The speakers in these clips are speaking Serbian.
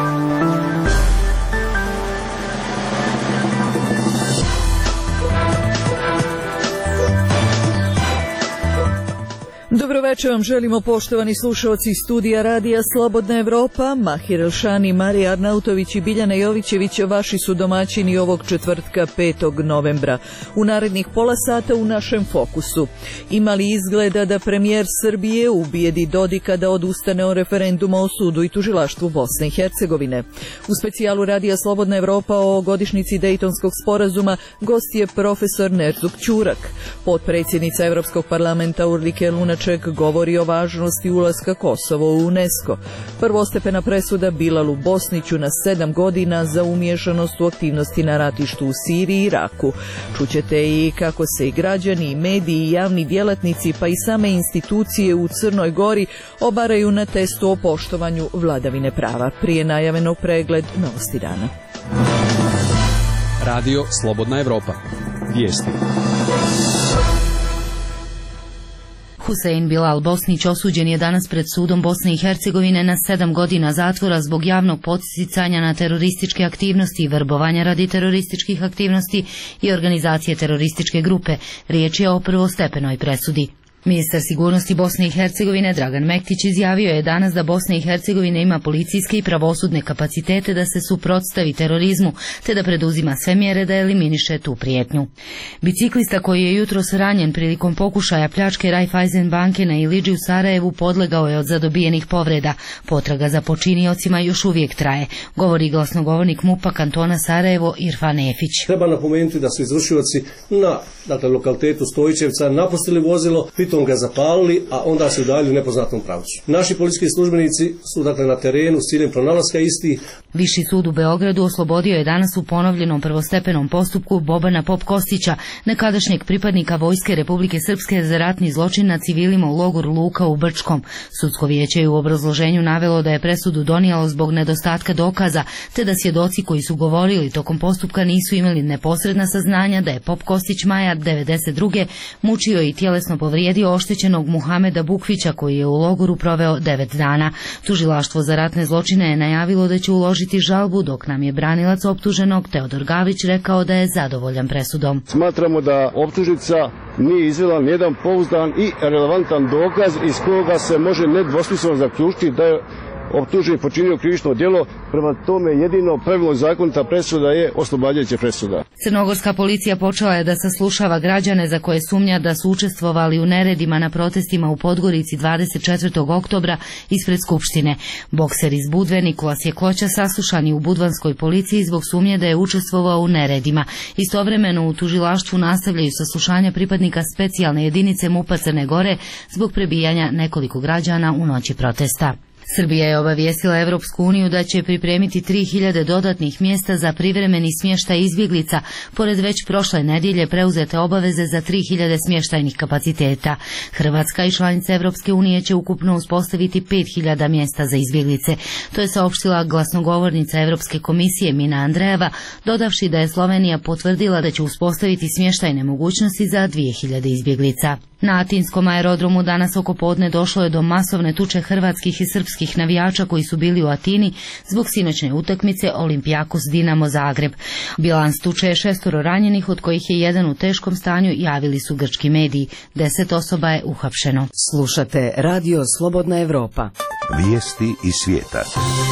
Dobroveče vam želimo, poštovani slušalci studija Radija Slobodna Evropa. Mahir Elšani, Marija Arnautović i Biljana Jovićević vaši su domaćini ovog četvrtka 5. novembra. U narednih pola sata u našem fokusu. Ima li izgleda da premijer Srbije ubijedi Dodika da odustane od referenduma o sudu i tužilaštvu Bosne i Hercegovine? U specijalu Radija Slobodna Evropa o godišnjici Dejtonskog sporazuma gost je profesor Nerzuk Ćurak. Potpredsjednica Evropskog parlamenta Urlike Lunaček govori o važnosti ulaska Kosova u UNESCO. Prvostepena presuda Bilalu Bosniću na 7 godina za umiješanost u aktivnosti na ratištu u Siriji i Iraku. Čućete i kako se i građani, i mediji, i javni djelatnici, pa i same institucije u Crnoj Gori obaraju na testu o poštovanju vladavine prava. Prije najavenog pregled novosti dana. Radio Slobodna Evropa. Vijesti. Husein Bilal Bosnić osuđen je danas pred sudom Bosne i Hercegovine na 7 godina zatvora zbog javnog podsticanja na terorističke aktivnosti, vrbovanja radi terorističkih aktivnosti i organizacije terorističke grupe. Riječ je o prvostepenoj presudi. Ministar sigurnosti Bosne i Hercegovine Dragan Mektić izjavio je danas da Bosna i Hercegovina ima policijske i pravosudne kapacitete da se suprotstavi terorizmu, te da preduzima sve mjere da eliminiše tu prijetnju. Biciklista koji je jutros ranjen prilikom pokušaja pljačke Raiffeisen banke na Ilidži u Sarajevu podlegao je od zadobijenih povreda. Potraga za počiniocima još uvijek traje, govori glasnogovornik MUP-a kantona Sarajevo Irfan Efić. Treba napomenuti da su izvršioci na lokalitetu Stojićevca napustili vozilo, pritom ga zapalili, a onda se udaljili u nepoznatom pravcu. Naši policijski službenici su na terenu s ciljem pronalaska istih. Viši sud u Beogradu oslobodio je danas u ponovljenom prvostepenom postupku Bobana Popkostića, nekadašnjeg pripadnika Vojske Republike Srpske za ratni zločin na civilima u logoru Luka u Brčkom. Sudsko vijeće je u obrazloženju navelo da je presudu donijelo zbog nedostatka dokaza, te da svjedoci koji su govorili tokom postupka nisu imali neposredna saznanja da je Popkostić maja 1992. mučio i tjelesno povrijedio oštećenog Muhameda Bukvića koji je u logoru proveo 9 dana. Tužilaštvo za ratne zločine je najavilo da će uložiti žalbu, dok nam je branilac optuženog Teodor Gavić rekao da je zadovoljan presudom. Smatramo da optužnica nije izvela nijedan pouzdan i relevantan dokaz iz koga se može nedvosmisleno zaključiti da je optužen počinio krivično djelo, prema tome jedino pravilno zakonita presuda je oslobađajuća presuda. Crnogorska policija počela je da saslušava građane za koje sumnja da su učestvovali u neredima na protestima u Podgorici 24. oktobra ispred Skupštine. Bokser iz Budve Nikola Sjekloća saslušan je u budvanskoj policiji zbog sumnje da je učestvovao u neredima. Istovremeno u tužilaštvu nastavljaju saslušanja pripadnika specijalne jedinice MUP-a Crne Gore zbog prebijanja nekoliko građana u noći protesta. Srbija je obavijestila Evropsku uniju da će pripremiti 3000 dodatnih mjesta za privremeni smještaj izbjeglica, pored već prošle nedjelje preuzete obaveze za 3000 smještajnih kapaciteta. Hrvatska i članice Evropske unije će ukupno uspostaviti 5000 mjesta za izbjeglice. To je saopštila glasnogovornica Evropske komisije Mina Andrejeva, dodavši da je Slovenija potvrdila da će uspostaviti smještajne mogućnosti za 2000 izbjeglica. Na atinskom aerodromu danas oko podne došlo je do masovne tuče hrvatskih i srpskih navijača koji su bili u Atini zbog sinoćne utakmice Olimpijakos Dinamo Zagreb. Bilans tuče je 6 ranjenih, od kojih je jedan u teškom stanju, javili su grčki mediji. 10 osoba je uhapšeno. Slušate Radio Slobodna Evropa. Vijesti iz svijeta.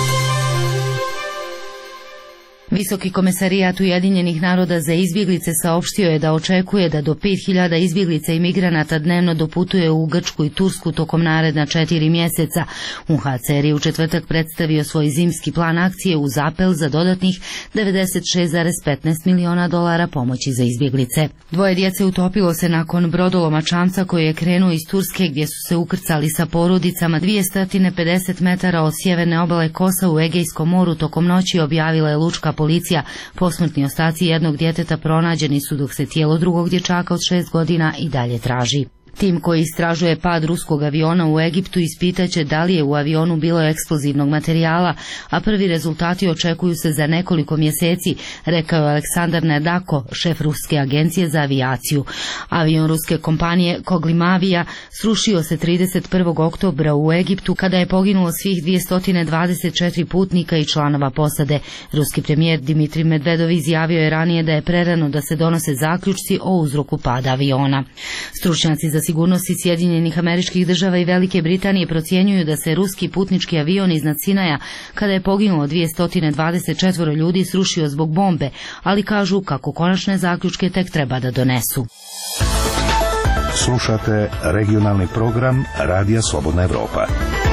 Visoki komesarijat Ujedinjenih naroda za izbjeglice saopštio je da očekuje da do 5000 izbjeglica i migranata dnevno doputuje u Grčku i Tursku tokom naredna 4 mjeseca. UNHCR je u četvrtak predstavio svoj zimski plan akcije uz apel za dodatnih $96,15 milijuna pomoći za izbjeglice. 2 djece utopilo se nakon brodoloma čamca koji je krenuo iz Turske, gdje su se ukrcali sa porodicama 250 metara od sjeverne obale Kosa u Egejskom moru tokom noći, objavila je lučka policija. Posmrtni ostaci jednog djeteta pronađeni su, dok se tijelo drugog dječaka od 6 godina i dalje traži. Tim koji istražuje pad ruskog aviona u Egiptu ispitaće da li je u avionu bilo eksplozivnog materijala, a prvi rezultati očekuju se za nekoliko mjeseci, rekao je Aleksandar Nedako, šef Ruske agencije za avijaciju. Avion ruske kompanije Koglimavija srušio se 31. oktobra u Egiptu kada je poginulo svih 224 putnika i članova posade. Ruski premijer Dimitrij Medvedov izjavio je ranije da je prerano da se donose zaključci o uzroku pada aviona. Stručnjaci za sigurnosti Sjedinjenih Američkih Država i Velike Britanije procjenjuju da se ruski putnički avion iznad Sinaja, kada je poginulo 224 ljudi, srušio zbog bombe, ali kažu kako konačne zaključke tek treba da donesu. Slušate regionalni program Radija Slobodna Evropa.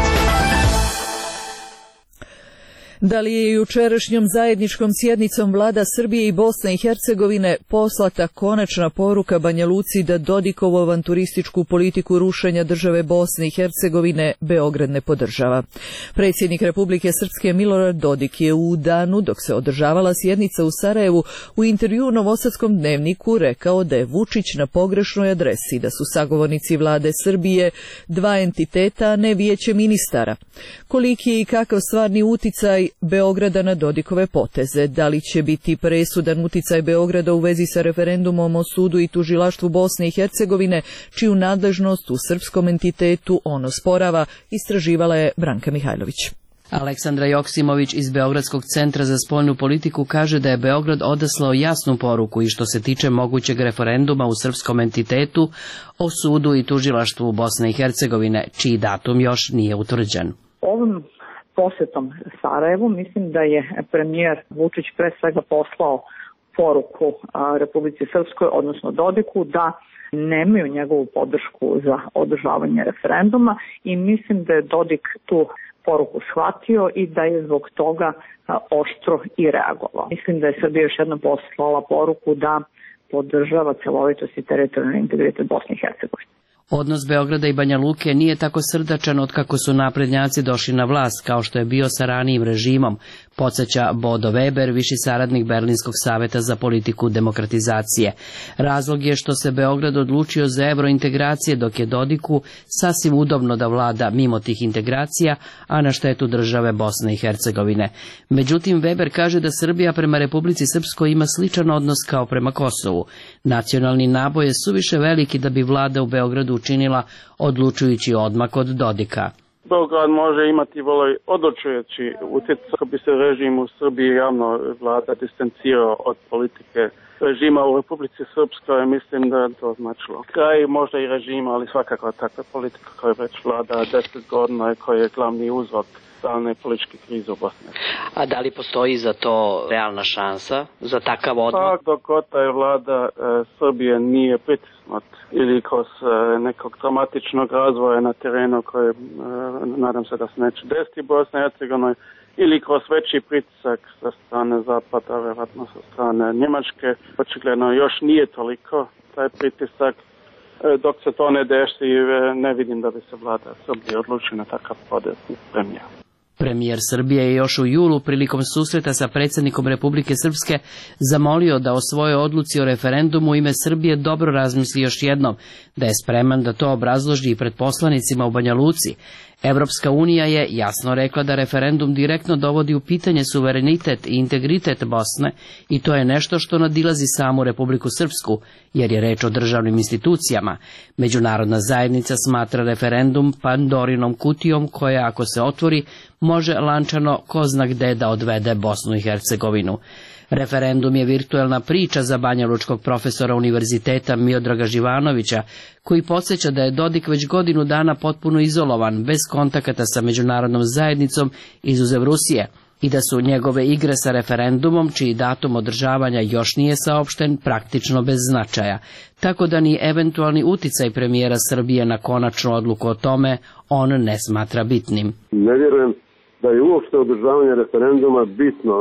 Da li je jučerašnjom zajedničkom sjednicom vlada Srbije i Bosne i Hercegovine poslata konačna poruka Banja Luci da Dodikovu avanturističku politiku rušenja države Bosne i Hercegovine Beograd ne podržava? Predsjednik Republike Srpske Milorad Dodik je u danu dok se održavala sjednica u Sarajevu u intervjuu Novosadskom dnevniku rekao da je Vučić na pogrešnoj adresi, da su sagovornici vlade Srbije dva entiteta, a ne vijeće ministara. Koliki je i kakav stvarni uticaj Beograda na Dodikove poteze? Da li će biti presudan uticaj Beograda u vezi sa referendumom o sudu i tužilaštvu Bosne i Hercegovine, čiju nadležnost u srpskom entitetu ono sporava, istraživala je Branka Mihajlović. Aleksandra Joksimović iz Beogradskog centra za spoljnu politiku kaže da je Beograd odaslao jasnu poruku i što se tiče mogućeg referenduma u srpskom entitetu o sudu i tužilaštvu Bosne i Hercegovine, čiji datum još nije utvrđen. Ovim posjetom Sarajevu mislim da je premijer Vučić pre svega poslao poruku Republici Srpskoj, odnosno Dodiku, da nemaju njegovu podršku za održavanje referenduma i mislim da je Dodik tu poruku shvatio i da je zbog toga oštro i reagovao. Mislim da je Srbija još jednom poslala poruku da podržava celovitost i teritorijalni integritet Bosne i Hercegovine. Odnos Beograda i Banja Luke nije tako srdačan od kako su naprednjaci došli na vlast, kao što je bio sa ranijim režimom, podsjeća Bodo Weber, viši saradnik Berlinskog saveta za politiku demokratizacije. Razlog je što se Beograd odlučio za evrointegracije, dok je Dodiku sasvim udobno da vlada mimo tih integracija, a na štetu države Bosne i Hercegovine. Međutim, Weber kaže da Srbija prema Republici Srpskoj ima sličan odnos kao prema Kosovu. Nacionalni naboj je suviše veliki da bi vlada u Beogradu učinila odlučujući odmak od Dodika. Beograd može imati vrlo odlučujući utjecaj kako bi se režim u Srbiji javno vlada distancirao od politike režima u Republici Srpskoj. Mislim da je to značilo kraj možda i režima, ali svakako takva politika koja već vlada 10 godina i koja je glavni uzrok stalne političke krize u Bosni. A da li postoji za to realna šansa, za takav odmak? Pa dok god je vlada Srbije nije pritisnut ili kroz nekog dramatičnog razvoja na terenu koje nadam se da se neće desiti u Bosni i Hercegovini, ili kroz veći pritisak sa strane Zapada, vjerojatno sa strane Njemačke. Očigledno još nije toliko taj pritisak. Dok se to ne desi, ne vidim da bi se vlada Srbije odlučila na takav potez premijer. Premijer Srbije je još u julu prilikom susreta sa predsjednikom Republike Srpske zamolio da o svojoj odluci o referendumu u ime Srbije dobro razmisli još jednom, da je spreman da to obrazloži i pred poslanicima u Banja Luci. Evropska unija je jasno rekla da referendum direktno dovodi u pitanje suverenitet i integritet Bosne i to je nešto što nadilazi samu Republiku Srpsku, jer je reč o državnim institucijama. Međunarodna zajednica smatra referendum Pandorinom kutijom koja, ako se otvori, može lančano ko zna gde da odvede Bosnu i Hercegovinu. Referendum je virtuelna priča za banjalučkog profesora univerziteta Miodraga Živanovića, koji podsjeća da je Dodik već godinu dana potpuno izolovan, bez kontakata sa međunarodnom zajednicom izuzev Rusije, i da su njegove igre sa referendumom, čiji datum održavanja još nije saopšten, praktično bez značaja, tako da ni eventualni uticaj premijera Srbije na konačnu odluku o tome on ne smatra bitnim. Ne vjerujem da je uopšte održavanje referenduma bitno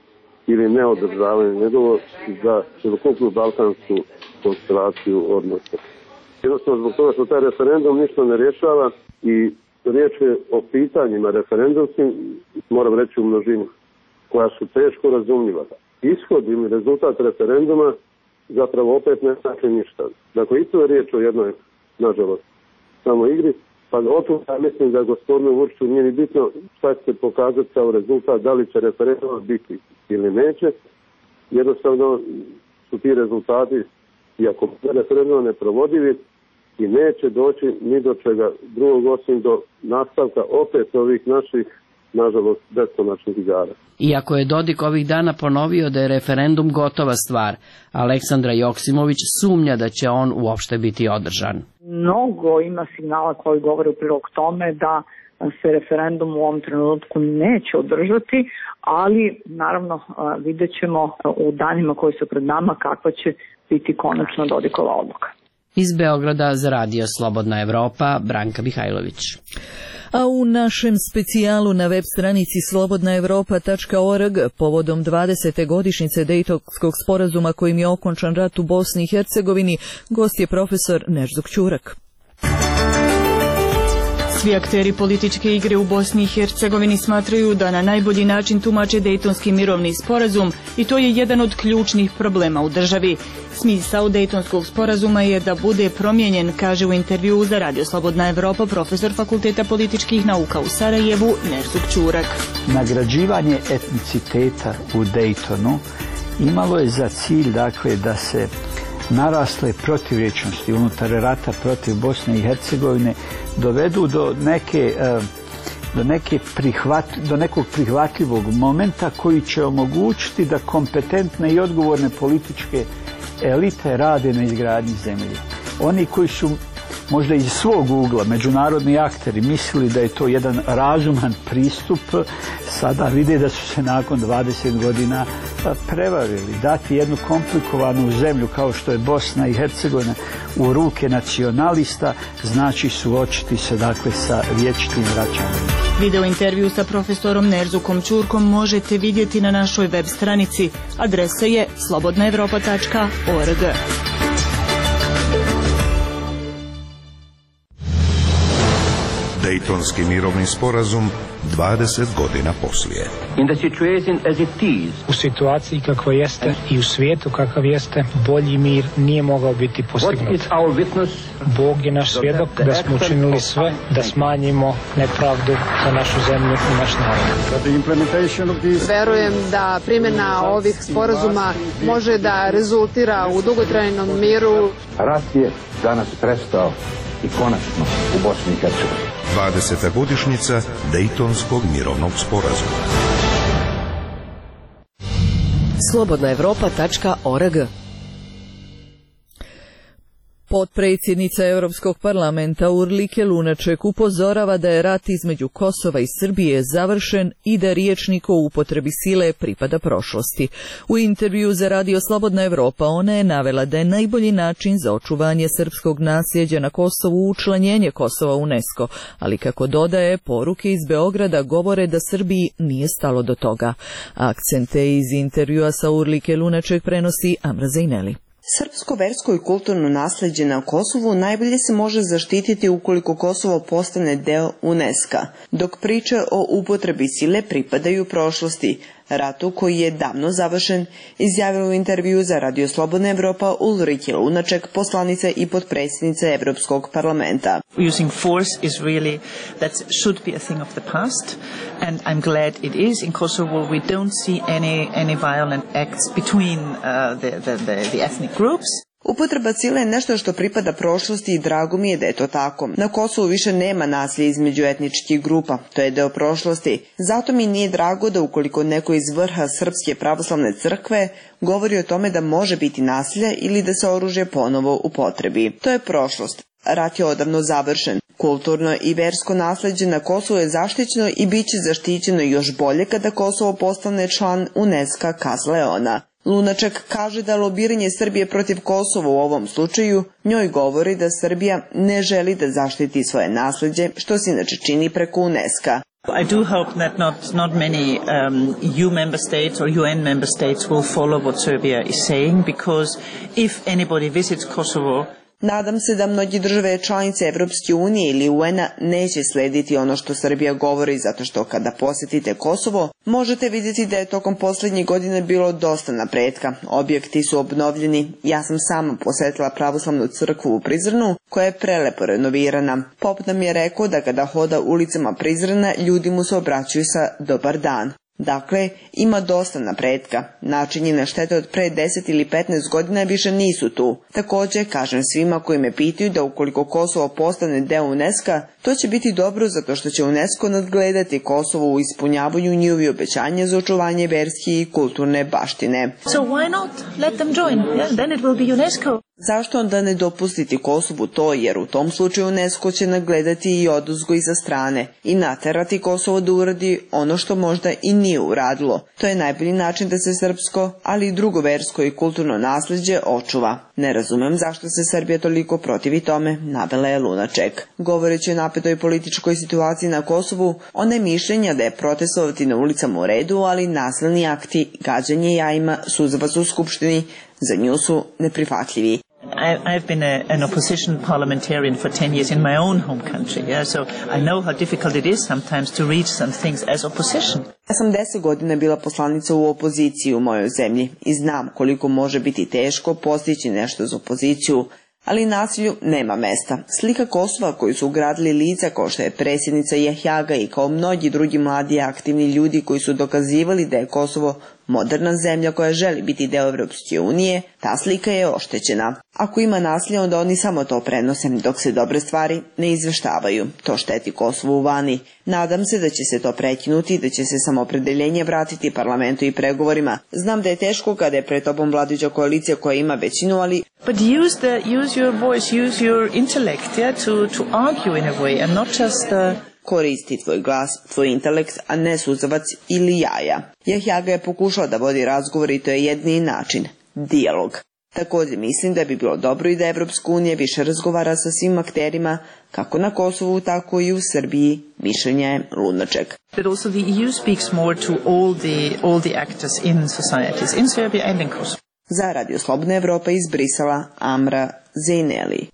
ili neodržavanje njegovo za celokupnu balkansku konstelaciju odnosa. Jednostavno zbog toga što taj referendum ništa ne rješava i riječ je o pitanjima referendumskim, moram reći u množini, koja su teško razumljiva. Ishod ili rezultat referenduma zapravo opet ne znači ništa. Dakle, i to je riječ o jednoj nažalost, samo igri. Pa od ja mislim da gospodinu Vučiću nije ni bitno šta će se pokazati kao rezultat, da li će referendum biti ili neće. Jednostavno su ti rezultati, iako referendum ne provodivi, i neće doći ni do čega drugog osim do nastavka opet ovih naših, nažalost, beskonačnih igara. Iako je Dodik ovih dana ponovio da je referendum gotova stvar, Aleksandra Joksimović sumnja da će on uopšte biti održan. Mnogo ima signala koji govore u prilog tome da se referendum u ovom trenutku neće održati, ali naravno vidjet ćemo u danima koji su pred nama kakva će biti konačno Dodikova odluka. Iz Beograda za Radio Slobodna Evropa, Branka Mihajlović. A u našem specijalu na web stranici slobodnaevropa.org povodom 20. godišnjice Dejtonskog sporazuma kojim je okončan rat u Bosni i Hercegovini, gost je profesor Nerzuk Ćurak. Svi akteri političke igre u Bosni i Hercegovini smatraju da na najbolji način tumače Dejtonski mirovni sporazum i to je jedan od ključnih problema u državi. Smisao Dejtonskog sporazuma je da bude promijenjen, kaže u intervjuu za Radio Slobodna Evropa profesor Fakulteta političkih nauka u Sarajevu Nerzuk Ćurak. Nagrađivanje etniciteta u Dejtonu imalo je za cilj, dakle, da se narasle protivrječnosti unutar rata protiv Bosne i Hercegovine dovedu do nekog prihvatljivog momenta koji će omogućiti da kompetentne i odgovorne političke elite rade na izgradnji zemlje. Oni koji su možda iz svog ugla, međunarodni akteri, mislili da je to jedan razuman pristup, sada vide da su se nakon 20 godina prevarili. Dati jednu komplikovanu zemlju kao što je Bosna i Hercegovina u ruke nacionalista znači suočiti se, dakle, sa vječitim vraćanjem. Video intervju sa profesorom Nerzukom Ćurkom možete vidjeti na našoj web stranici. Adresa je slobodnaevropa.org. Dejtonski mirovni sporazum 20 godina poslije. U situaciji kakva jeste i u svijetu kakav jeste, bolji mir nije mogao biti postignut. Bog je naš svjedok da smo učinili sve da smanjimo nepravdu za našu zemlju i naš narod. Verujem da primjena ovih sporazuma može da rezultira u dugotrajnom miru. Rat je danas prestao i konačno u Bosni i Hercegovini. 20. godišnjica Dejtonskog mirovnog sporazuma. slobodnaevropa.org. Potpredsjednica Europskog parlamenta Urlike Lunaček upozorava da je rat između Kosova i Srbije završen i da rječnik o upotrebi sile pripada prošlosti. U intervju za Radio Slobodna Evropa ona je navela da je najbolji način za očuvanje srpskog nasljeđa na Kosovu učlanjenje Kosova u UNESCO, ali kako dodaje, poruke iz Beograda govore da Srbiji nije stalo do toga. Akcente iz intervjua sa Urlike Lunaček prenosi Amra Zejneli. Srpsko, versko i kulturno nasljeđe na Kosovu najbolje se može zaštititi ukoliko Kosovo postane deo UNESCO-a, dok priče o upotrebi sile pripadaju prošlosti, ratu koji je davno završen, izjavila u intervju za Radio Slobodna Evropa Ulrike Lunaček, poslanica i potpredsjednica Evropskog parlamenta. Using force is really, that should be a thing of the past, and I'm glad it is. In Kosovo we don't see any violent acts between the ethnic groups. Upotreba sile je nešto što pripada prošlosti i drago mi je da je to tako. Na Kosovu više nema nasilja između etničkih grupa, to je deo prošlosti. Zato mi nije drago da ukoliko neko iz vrha Srpske pravoslavne crkve govori o tome da može biti nasilja ili da se oružje ponovo upotrebi. To je prošlost. Rat je odavno završen. Kulturno i versko nasljeđe na Kosovu je zaštićeno i bit će zaštićeno još bolje kada Kosovo postane član UNESCO-a, kazala je ona. Lunaček kaže da lobiranje Srbije protiv Kosova u ovom slučaju njoj govori da Srbija ne želi da zaštiti svoje nasljeđe, što se inače čini preko UNESCO-a. I do hope that not many EU member states or UN member states will follow what Serbia is saying, because if anybody visits Kosovo, nadam se da mnogi države članice Evropske unije ili UN-a neće slediti ono što Srbija govori, zato što kada posjetite Kosovo, možete vidjeti da je tokom posljednjih godina bilo dosta napretka. Objekti su obnovljeni. Ja sam sama posjetila pravoslavnu crkvu u Prizrenu, koja je prelepo renovirana. Pop nam je rekao da kada hoda ulicama Prizrena, ljudi mu se obraćaju sa dobar dan. Dakle, ima dosta napretka. Načinjene štete od pre 10 ili 15 godina više nisu tu. Također, kažem svima koji me pitaju da ukoliko Kosovo postane deo UNESCO, to će biti dobro zato što će UNESCO nadgledati Kosovo u ispunjavanju njihovi obećanja za očuvanje verske i kulturne baštine. So why not? Let them join. Yeah, then it will be UNESCO. Zašto onda ne dopustiti Kosovu to, jer u tom slučaju UNESCO će nagledati i odozgo iza strane i naterati Kosovo da uradi ono što možda i nije uradilo. To je najbolji način da se srpsko, ali i drugo versko i kulturno nasleđe očuva. Ne razumem zašto se Srbija toliko protivi tome, navela je Lunaček. Govoreći o napetoj političkoj situaciji na Kosovu, ona je mišljenja da je protestovati na ulicama u redu, ali nasilni akti, gađanje jajima, suzavac u skupštini, za nju su neprihvatljivi. I've been an opposition parliamentarian for 10 years in my own home country, so I know how difficult it is sometimes to reach some things as opposition. Ja sam 10 godina bila poslanica u opoziciji u mojoj zemlji i znam koliko može biti teško postići nešto za opoziciju, ali nasilju nema mesta. Slika Kosova koju su ugradili lica kao što je predsjednica Jahjaga i kao mnogi drugi mladi aktivni ljudi koji su dokazivali da je Kosovo moderna zemlja koja želi biti deo Evropske unije, ta slika je oštećena. Ako ima nasilja, onda oni samo to prenose, dok se dobre stvari ne izveštavaju. To šteti Kosovu vani. Nadam se da će se to prekinuti i da će se samoopredeljenje vratiti parlamentu i pregovorima. Znam da je teško kada je pred tobom vladajuća koalicija koja ima većinu, ali... But use your voice, use your intellect, to argue in a way and not just... Koristi tvoj glas, tvoj intelekt, a ne suzavac ili jaja. Jahjaga je pokušao da vodi razgovor i to je jedini način. Dijalog. Također mislim da bi bilo dobro i da Evropska unija više razgovara sa svim akterima, kako na Kosovu, tako i u Srbiji, mišljenja je Lunaček. But also the EU speaks more to all the actors in societies, in Serbia and in Kosovo. Za Radio Slobodna Evropa iz Brisela, Amra Zejneli.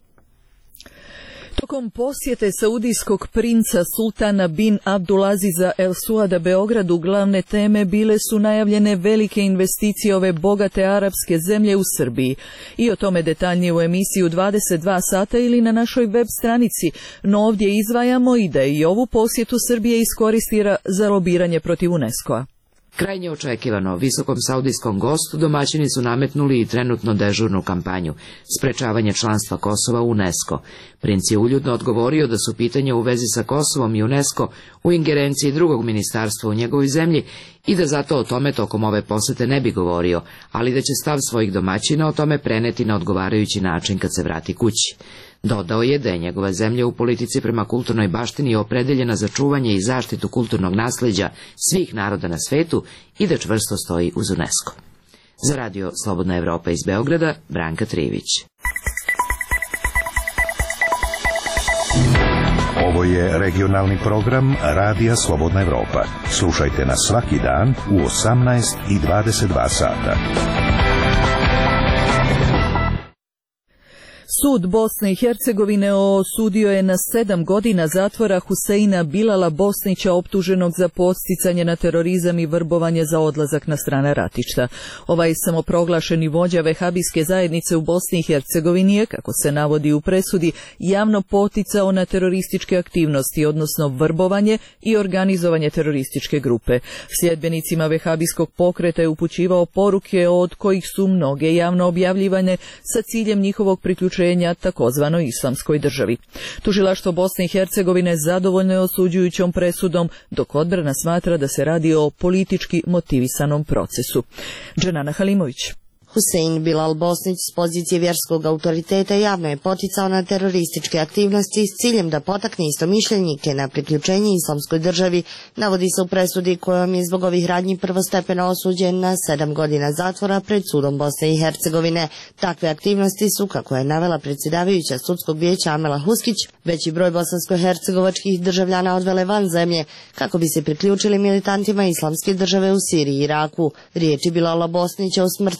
Tokom posjete saudijskog princa Sultana bin Abdulaziza El Suada Beogradu glavne teme bile su najavljene velike investicije ove bogate arapske zemlje u Srbiji. I o tome detaljnije u emisiji u 22 sata ili na našoj web stranici, no ovdje izdvajamo i da je i ovu posjetu Srbije iskoristila za lobiranje protiv UNESCO-a. Krajnje očekivano, visokom saudijskom gostu domaćini su nametnuli i trenutno dežurnu kampanju, sprečavanje članstva Kosova u UNESCO. Princ je uljudno odgovorio da su pitanja u vezi sa Kosovom i UNESCO u ingerenciji drugog ministarstva u njegovoj zemlji i da zato o tome tokom ove posete ne bi govorio, ali da će stav svojih domaćina o tome preneti na odgovarajući način kad se vrati kući. Dodao je da je njegova zemlja u politici prema kulturnoj baštini opredeljena za čuvanje i zaštitu kulturnog nasljeđa svih naroda na svetu i da čvrsto stoji uz UNESCO. Za Radio Slobodna Evropa iz Beograda, Branka Trivić. Ovo je regionalni program Radija Slobodna Evropa. Slušajte nas svaki dan u 18 i 22 sata. Sud Bosne i Hercegovine osudio je na 7 godina zatvora Huseina Bilala Bosnića optuženog za podsticanje na terorizam i vrbovanje za odlazak na strane ratišta. Ovaj samoproglašeni vođa vehabijske zajednice u Bosni i Hercegovini je, kako se navodi u presudi, javno poticao na terorističke aktivnosti, odnosno vrbovanje i organizovanje terorističke grupe. Sljedbenicima vehabijskog pokreta je upućivao poruke od kojih su mnoge javno objavljivane sa ciljem njihovog priključenja takozvanoj islamskoj državi. Tužilaštvo Bosne i Hercegovine zadovoljno je osuđujućom presudom, dok odbrana smatra da se radi o politički motivisanom procesu. Dženana Halimović. Husein Bilal Bosnić s pozicije vjerskog autoriteta javno je poticao na terorističke aktivnosti s ciljem da potakne istomišljenike na priključenje islamskoj državi, navodi se u presudi kojom je zbog ovih radnji prvostepeno osuđen na 7 godina zatvora pred sudom Bosne i Hercegovine. Takve aktivnosti su, kako je navela predsjedavajuća sudskog vijeća Amela Huskić, veći broj bosansko-hercegovačkih državljana odvele van zemlje kako bi se priključili militantima islamske države u Siriji i Iraku. Riječi Bilala Bosnića u smrt su odvele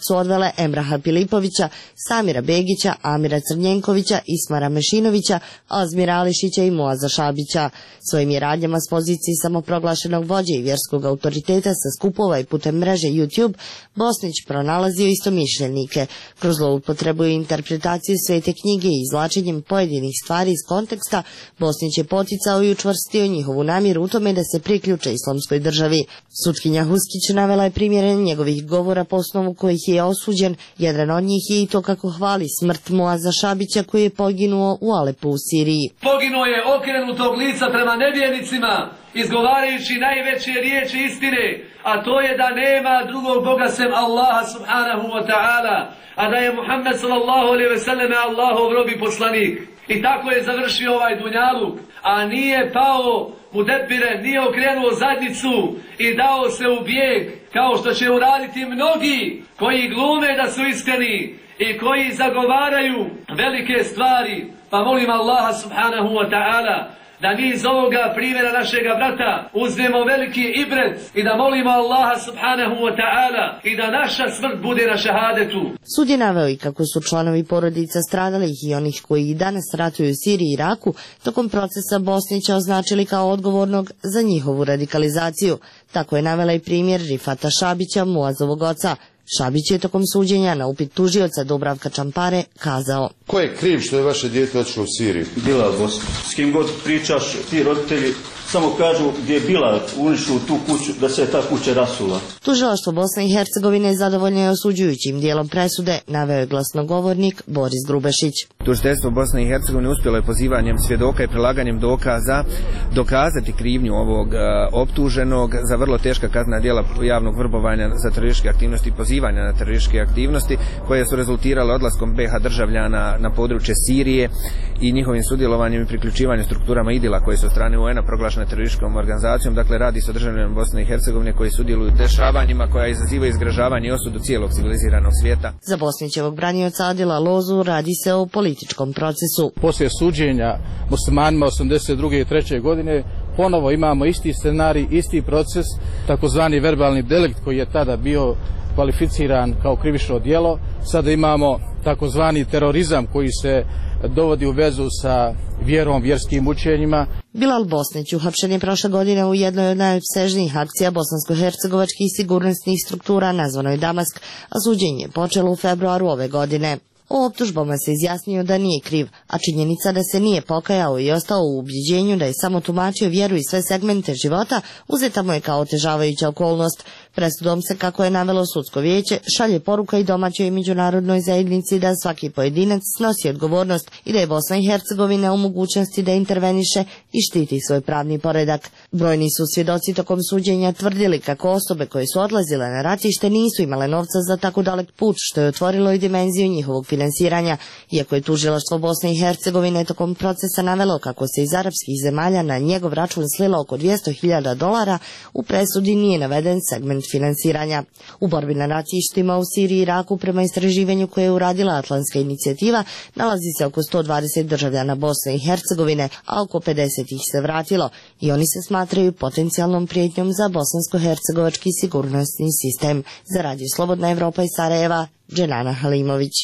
navele Emraha Pilipovića, Samira Begića, Amira Crnjenkovića, Ismara Mešinovića, Azmira Ališića i Muaza Šabića. Svojim je radnjama s pozicije samoproglašenog vođe i vjerskog autoriteta sa skupova i putem mreže YouTube Bosnić pronalazio istomišljenike. Kroz zloupotrebu i interpretaciju svete knjige i izvlačenjem pojedinih stvari iz konteksta, Bosnić je poticao i učvrstio njihovu namjeru u tome da se priključe islamskoj državi. Sutkinja Huskić navela je primjere njegovih govora po osnovu kojih je osuđen. Jedan od njih je i to kako hvali smrt Muaza Šabića koji je poginuo u Alepu u Siriji. Poginuo je okrenutog lica prema nevjernicima, izgovarajući najveće riječi istine, a to je da nema drugog Boga sem Allaha subhanahu wa ta'ala, a da je Muhammed sallallahu alejhi ve selleme Allahov rob i poslanik. I tako je završio ovaj dunjaluk, a nije pao u debire, nije okrenuo zadnjicu i dao se u bijeg, kao što će uraditi mnogi koji glume da su iskreni i koji zagovaraju velike stvari. Pa molim Allaha subhanahu wa ta'ala da mi iz ovoga primjera našega brata uzmemo veliki ibret i da molimo Allaha subhanahu wa ta'ala i da naša smrt bude na šehadetu. Sud je naveo i kako su članovi porodica stradalih i onih koji i danas ratuju u Siriji i Iraku tokom procesa Bosnića označili kao odgovornog za njihovu radikalizaciju. Tako je navela i primjer Rifata Šabića, Muazovog oca. Šabić je tokom suđenja na upit tužioca Dubravka Čampare kazao: Ko je kriv što je vaše dijete otišlo u Siriju? Bilal Bosnić. S kim god pričaš, ti roditelji samo kažu gdje je Bilal uništio tu kuću, da se je ta kuća rasula. Tužilaštvo Bosne i Hercegovine zadovoljno je osuđujućim dijelom presude, naveo je glasnogovornik Boris Grubešić. Tužiteljstvo Bosne i Hercegovine uspjelo je pozivanjem svjedoka i prilaganjem dokaza dokazati krivnju ovog optuženog za vrlo teška kaznena djela javnog vrbovanja za terorističke aktivnosti i pozivanja na terorističke aktivnosti koje su rezultirale odlaskom BiH državljana na područje Sirije i njihovim sudjelovanjem i priključivanjem strukturama IDIL-a koje su od strane UN-a proglašene terorističkom organizacijom. Dakle, radi se o državljanima Bosne i Hercegovine koji sudjeluju u dešavanjima koja izazivaju izgražavanje i osudu cijelog civiliziranog svijeta. Za Bosnićevog branioca Adila Lozu radi se o političkom procesu. Poslije suđenja muslimanima 82. i 3. godine ponovo imamo isti scenarij, isti proces, takozvani verbalni delikt koji je tada bio kvalificiran kao krivično djelo. Sada imamo takozvani terorizam koji se dovodi u vezu sa vjerom, vjerskim učenjima. Bilal Bosnić uhapšen je prošle godine u jednoj od najopsežnijih akcija bosansko-hercegovačkih sigurnosnih struktura nazvanoj Damask, a suđenje je počelo u februaru ove godine. O optužbama se izjasnio da nije kriv, a činjenica da se nije pokajao i ostao u ubjeđenju da je samo tumačio vjeru i sve segmente života uzeta mu je kao otežavajuća okolnost. Presudom se, kako je navelo sudsko vijeće, šalje poruka i domaćoj i međunarodnoj zajednici da svaki pojedinac snosi odgovornost i da je Bosna i Hercegovina u mogućnosti da interveniše i štiti svoj pravni poredak. Brojni su svjedoci tokom suđenja tvrdili kako osobe koje su odlazile na ratište nisu imale novca za tako dalek put, što je otvorilo i dimenziju njihovog finansiranja, iako je tužilaštvo Bosne i Hercegovine tokom procesa navelo kako se iz arapskih zemalja na njegov račun slilo oko $200.000, u presudi nije naveden segment finansiranja. U borbi na ratištima u Siriji i Iraku, prema istraživanju koje je uradila Atlantska inicijativa, nalazi se oko 120 državljana Bosne i Hercegovine, a oko 50 ih se vratilo i oni se smatraju potencijalnom prijetnjom za bosansko-hercegovački sigurnosni sistem. Za Radio Slobodna Evropa iz Sarajeva, Dženana Halimović.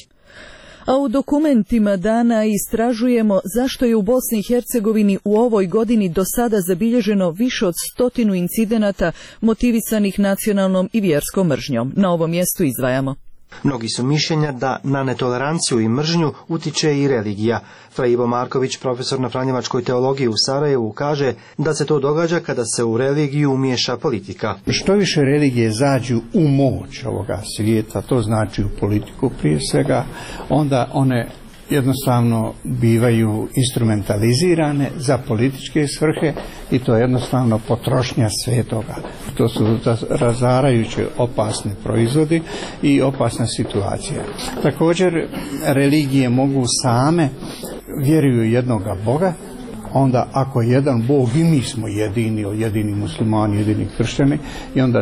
A u dokumentima dana istražujemo zašto je u Bosni i Hercegovini u ovoj godini do sada zabilježeno više od 100 incidenata motivisanih nacionalnom i vjerskom mržnjom. Na ovom mjestu izdvajamo. Mnogi su mišljenja da na netoleranciju i mržnju utiče i religija. Ivo Marković, profesor na Franjevačkoj teologiji u Sarajevu, kaže da se to događa kada se u religiju umiješa politika. Što više religije zađu u moć ovoga svijeta, to znači u politiku prije svega, onda one jednostavno bivaju instrumentalizirane za političke svrhe i to je jednostavno potrošnja svetoga. To su razarajuće opasni proizvodi i opasna situacija. Također religije mogu same, vjeruju jednoga Boga, onda ako je jedan Bog i mi smo jedini muslimani, jedini kršćani, i onda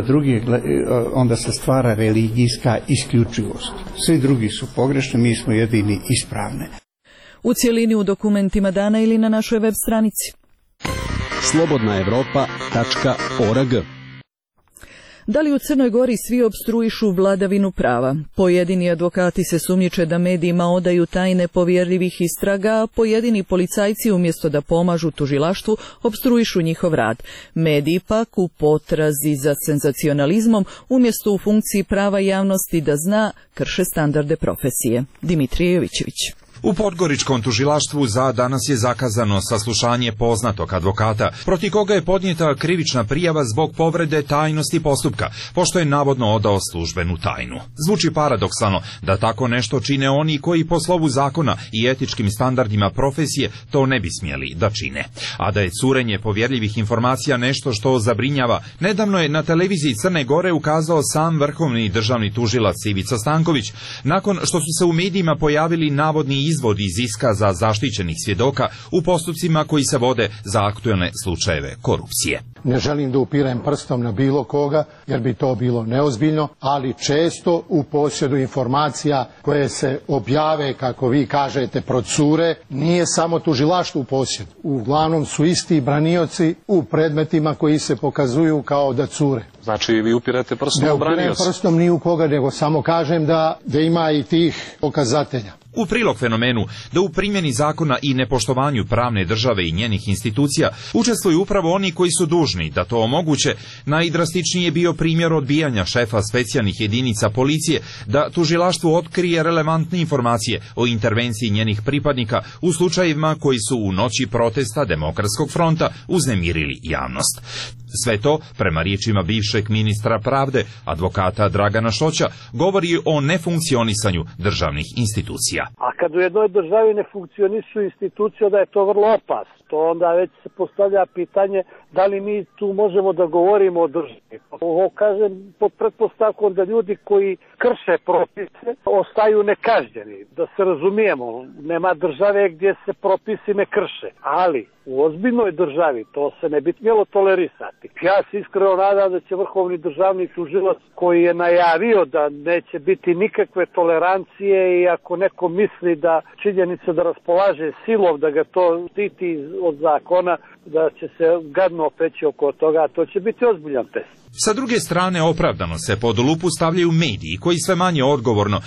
onda se stvara religijska isključivost. Svi drugi su pogrešni, mi smo jedini ispravni. U cjelini u dokumentima dana ili na našoj web stranici. slobodnaevropa.org. Da li u Crnoj Gori svi opstruišu vladavinu prava? Pojedini advokati se sumnjiče da medijima odaju tajne povjerljivih istraga, a pojedini policajci umjesto da pomažu tužilaštvu opstruišu njihov rad. Mediji pak u potrazi za senzacionalizmom umjesto u funkciji prava javnosti da zna, krše standarde profesije. Dimitrije Jovićević. U Podgoričkom tužilaštvu za danas je zakazano saslušanje poznatog advokata, protiv koga je podnijeta krivična prijava zbog povrede tajnosti postupka, pošto je navodno odao službenu tajnu. Zvuči paradoksalno da tako nešto čine oni koji po slovu zakona i etičkim standardima profesije to ne bi smjeli da čine. A da je curenje povjerljivih informacija nešto što zabrinjava, nedavno je na televiziji Crne Gore ukazao sam vrhovni državni tužilac Ivica Stanković, nakon što su se u medijima pojavili navodni izvod iz iskaza zaštićenih svjedoka u postupcima koji se vode za aktuelne slučajeve korupcije. Ne želim da upirem prstom na bilo koga, jer bi to bilo neozbiljno, ali često u posjedu informacija koje se objave, kako vi kažete, procure, nije samo tužilaštvo u posjedu. Uglavnom su isti branioci u predmetima koji se pokazuju kao da cure. Znači vi upirate prstom u branioci? Ne upirem prstom ni u koga, nego samo kažem da ima i tih pokazatelja. U prilog fenomenu da u primjeni zakona i nepoštovanju pravne države i njenih institucija učestvuju upravo oni koji su dužni da to omoguće, najdrastičniji je bio primjer odbijanja šefa specijalnih jedinica policije da tužilaštvu otkrije relevantne informacije o intervenciji njenih pripadnika u slučajevima koji su u noći protesta Demokratskog fronta uznemirili javnost. Sve to, prema riječima bivšeg ministra pravde, advokata Dragana Šoća, govori o nefunkcionisanju državnih institucija. A kad u jednoj državi ne funkcionišu institucije, da je to vrlo opasno. To onda već se postavlja pitanje da li mi tu možemo da govorimo o državi. Ovo kažem pod pretpostavkom da ljudi koji krše propise ostaju nekažnjeni. Da se razumijemo, nema države gdje se propisi ne krše, ali u ozbiljnoj državi to se ne bi smjelo tolerisati. Ja se iskreno nadam da će vrhovni državni tužilac koji je najavio da neće biti nikakve tolerancije i ako neko misli da činjenica da raspolaže silom, da ga to štiti od zakona, da će se gadno opeći oko toga, to će biti ozbiljan test. Sa druge strane, opravdano se pod lupu stavljaju mediji koji sve manje odgovorno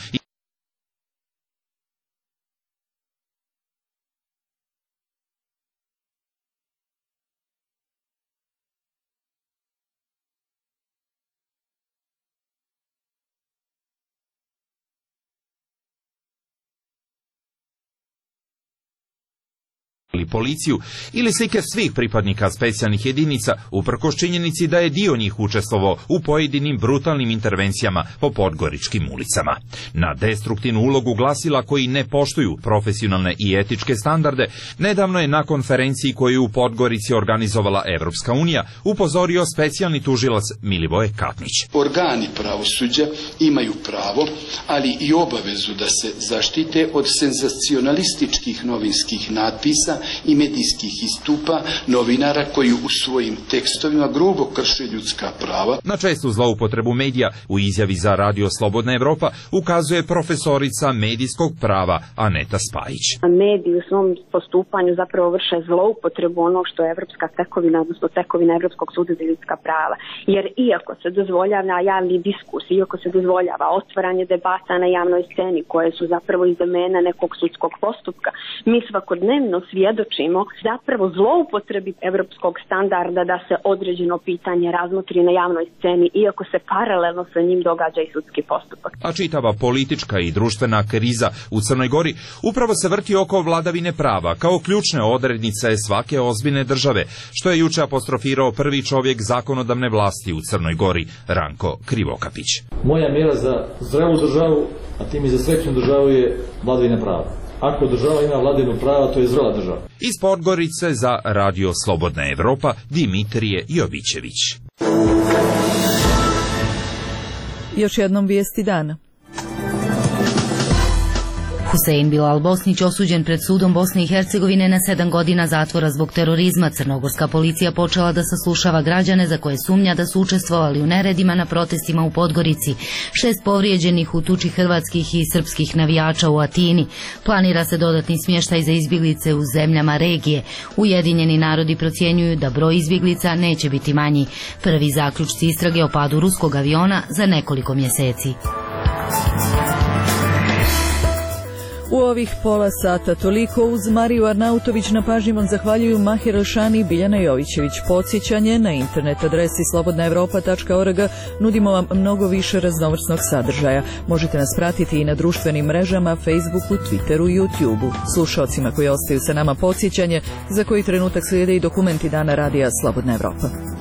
policiju ili slike svih pripadnika specijalnih jedinica uprkos činjenici da je dio njih učestvovao u pojedinim brutalnim intervencijama po podgoričkim ulicama. Na destruktivnu ulogu glasila koji ne poštuju profesionalne i etičke standarde, nedavno je na konferenciji koju je u Podgorici organizovala Evropska unija upozorio specijalni tužilac Milivoje Katnić. Organi pravosuđa imaju pravo, ali i obavezu da se zaštite od senzacionalističkih novinskih natpisa i medijskih istupa novinara koji u svojim tekstovima grubo krše ljudska prava. Na čestu zloupotrebu medija u izjavi za Radio Slobodna Evropa ukazuje profesorica medijskog prava Aneta Spajić. Mediji u svom postupanju zapravo vrše zloupotrebu ono što je evropska tekovina, odnosno tekovina Evropskog suda za ljudska prava. Jer iako se dozvoljava javni diskus, iako se dozvoljava otvaranje debata na javnoj sceni koje su zapravo iz domena nekog sudskog postupka, mi svakodnevno svjedočimo zapravo zloupotrebi evropskog standarda da se određeno pitanje razmotri na javnoj sceni, iako se paralelno sa njim događa i sudski postupak. A čitava politička i društvena kriza u Crnoj Gori upravo se vrti oko vladavine prava kao ključne odrednice svake ozbiljne države, što je juče apostrofirao prvi čovjek zakonodavne vlasti u Crnoj Gori, Ranko Krivokapić. Moja mjera za zdravu državu, a tim i za srećnu državu je vladavina prava. Ako država ima vladavinu prava, to je zdrava država. Iz Podgorice za Radio Slobodna Evropa, Dimitrije Jovićević. Još jednom vijesti dana. Husein Bilal Bosnić osuđen pred sudom Bosne i Hercegovine na 7 godina zatvora zbog terorizma. Crnogorska policija počela da saslušava građane za koje sumnja da su učestvovali u neredima na protestima u Podgorici. 6 povrijeđenih u tuči hrvatskih i srpskih navijača u Atini. Planira se dodatni smještaj za izbjeglice u zemljama regije. Ujedinjeni narodi procjenjuju da broj izbjeglica neće biti manji. Prvi zaključci istrage o padu ruskog aviona za nekoliko mjeseci. U ovih pola sata toliko. Uz Mariju Arnautović na pažnji vam zahvaljuju Mahir Elšani i Biljana Jovićević. Podsjećanje na internet adresi slobodnaevropa.org nudimo vam mnogo više raznovrsnog sadržaja. Možete nas pratiti i na društvenim mrežama, Facebooku, Twitteru i YouTubeu. Slušalcima koji ostaju sa nama podsjećanje za koji trenutak slijede i dokumenti Dana radija Slobodna Evropa.